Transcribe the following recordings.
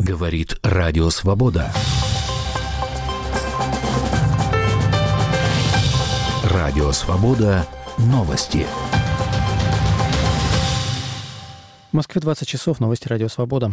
Говорит Радио Свобода. Радио Свобода. Новости. В Москве 20 часов. Новости Радио Свобода.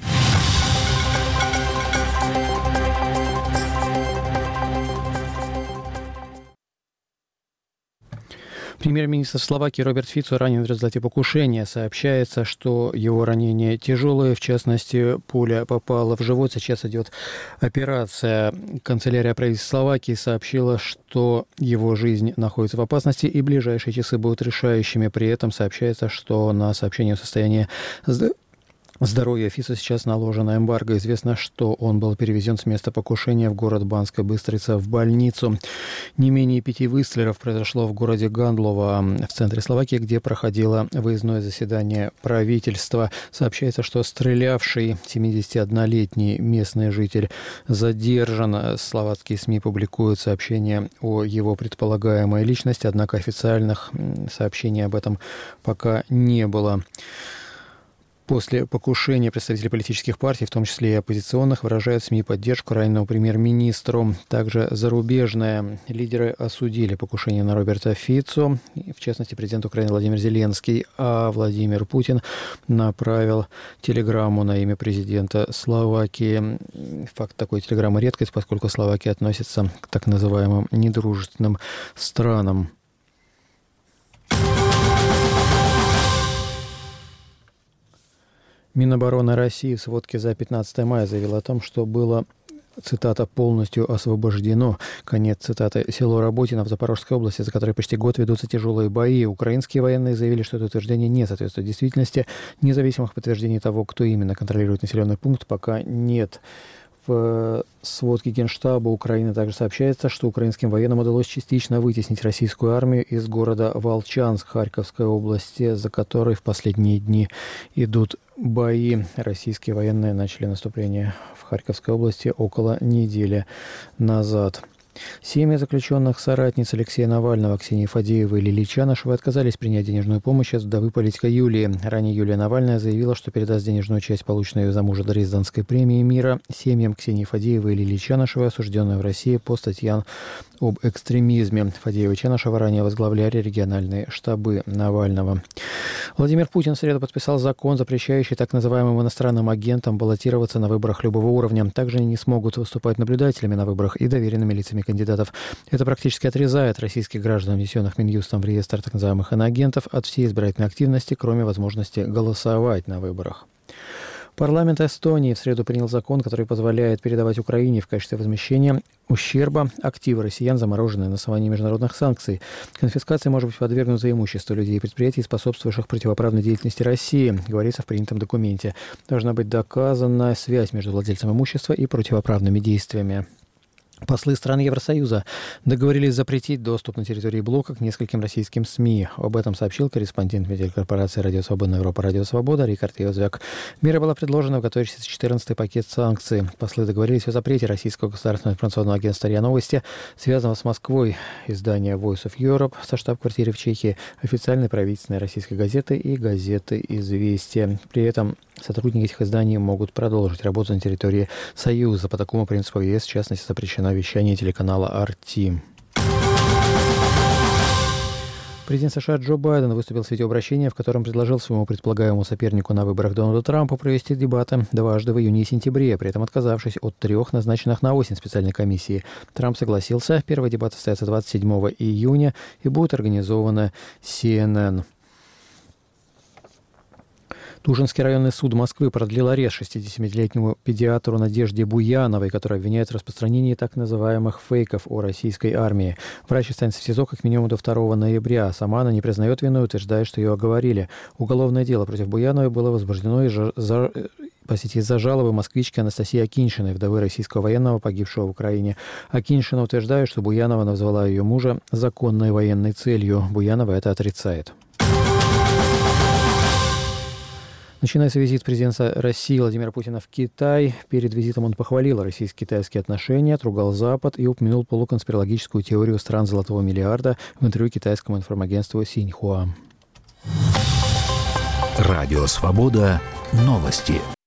Премьер-министр Словакии Роберт Фицо ранен в результате покушения. Сообщается, что его ранение тяжелое. В частности, пуля попала в живот. Сейчас идет операция. Канцелярия правительства Словакии сообщила, что его жизнь находится в опасности и ближайшие часы будут решающими. При этом сообщается, что на сообщение о состоянии здоровья Фицо сейчас наложена эмбарго. Известно, что он был перевезен с места покушения в город Банская Быстрица в больницу. Не менее 5 выстрелов произошло в городе Гандлово в центре Словакии, где проходило выездное заседание правительства. Сообщается, что стрелявший 71-летний местный житель задержан. Словацкие СМИ публикуют сообщения о его предполагаемой личности, однако официальных сообщений об этом пока не было. После покушения представители политических партий, в том числе и оппозиционных, выражают СМИ поддержку раненому премьер-министру. Также зарубежные лидеры осудили покушение на Роберта Фицо, в частности, президент Украины Владимир Зеленский, а Владимир Путин направил телеграмму на имя президента Словакии. Факт такой телеграммы редкость, поскольку Словакия относится к так называемым недружественным странам. Минобороны России в сводке за 15 мая заявила о том, что было, цитата, «полностью освобождено», конец цитаты, село Работино в Запорожской области, за которой почти год ведутся тяжелые бои. Украинские военные заявили, что это утверждение не соответствует действительности. Независимых подтверждений того, кто именно контролирует населенный пункт, пока нет. В сводке Генштаба Украины также сообщается, что украинским военным удалось частично вытеснить российскую армию из города Волчанск Харьковской области, за которой в последние дни идут бои. Российские военные начали наступление в Харьковской области около недели назад. Семьи заключенных соратниц Алексея Навального, Ксении Фадеевой и Лилии Чанышевой отказались принять денежную помощь от вдовы политика Юлии. Ранее Юлия Навальная заявила, что передаст денежную часть, полученную за мужа Дрезденской премии мира, семьям Ксении Фадеевой и Лилии Чанышевой, осужденной в России по статьям об экстремизме. Фадеева и Чанышева ранее возглавляли региональные штабы Навального. Владимир Путин в среду подписал закон, запрещающий так называемым иностранным агентам баллотироваться на выборах любого уровня. Также они не смогут выступать наблюдателями на выборах и доверенными лицами кандидатов. Это практически отрезает российских граждан, внесенных Минюстом в реестр так называемых иноагентов, от всей избирательной активности, кроме возможности голосовать на выборах. Парламент Эстонии в среду принял закон, который позволяет передавать Украине в качестве возмещения ущерба активы россиян, замороженные на основании международных санкций. Конфискации может быть подвергнуто имущество людей и предприятий, способствующих противоправной деятельности России, говорится в принятом документе. Должна быть доказана связь между владельцем имущества и противоправными действиями. Послы стран Евросоюза договорились запретить доступ на территории блока к нескольким российским СМИ. Об этом сообщил корреспондент медиакорпорации «Радио Свободная Европа» «Радио Свобода» Рикард Йозвяк. Мера была предложена в готовящийся 14-й пакет санкций. Послы договорились о запрете российского государственного информационного агентства РИА Новости, связанного с Москвой, издания Voice of Europe со штаб-квартиры в Чехии, официальной правительственной российской газеты и газеты «Известия». При этом сотрудники этих изданий могут продолжить работу на территории Союза. По такому принципу ЕС, в частности, запрещено вещание телеканала RT. Президент США Джо Байден выступил с видеообращением, в котором предложил своему предполагаемому сопернику на выборах Дональду Трампу провести дебаты дважды в июне и сентябре, при этом отказавшись от 3 назначенных на осень специальной комиссии. Трамп согласился. Первый дебат состоится 27 июня и будет организовано CNN. Тушинский районный суд Москвы продлил арест 67-летнему педиатру Надежде Буяновой, которая обвиняет в распространении так называемых фейков о российской армии. Врач останется в СИЗО как минимум до 2 ноября. Сама она не признает вину и утверждает, что ее оговорили. Уголовное дело против Буяновой было возбуждено из-за жалобы москвички Анастасии Акиньшиной, вдовы российского военного, погибшего в Украине. Акиньшина утверждает, что Буянова назвала ее мужа законной военной целью. Буянова это отрицает. Начинается визит президента России Владимира Путина в Китай. Перед визитом он похвалил российско-китайские отношения, отругал Запад и упомянул полуконспирологическую теорию стран Золотого миллиарда в интервью китайскому информагентству Синьхуа. Радио Свобода. Новости.